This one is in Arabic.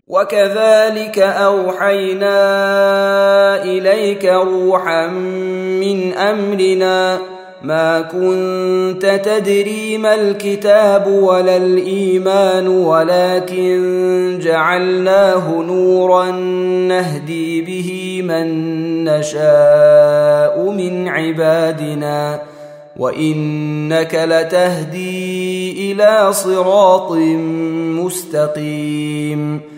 وكذلك أوحينا إليك روحا من أمرنا ما كنت تدري ما الكتاب ولا الإيمان ولكن جعلناه نورا نهدي به من نشاء من عبادنا وإنك لتهدي إلى صراط مستقيم